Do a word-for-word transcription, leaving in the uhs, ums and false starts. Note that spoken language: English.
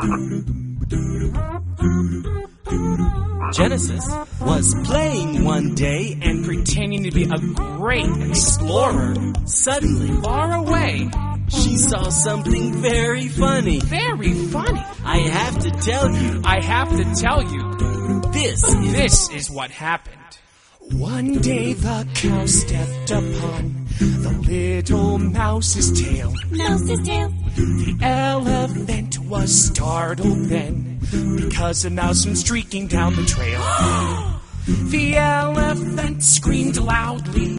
Genesis was playing one day and pretending to be a great explorer. Suddenly, Far away. she saw something very funny. Very funny. I have to tell you, I have to tell you, this is... this is what happened. One day the cow stepped upon the little mouse's tail. Mouse's tail. The elephant was startled then, because a mouse went streaking down the trail. The elephant screamed loudly.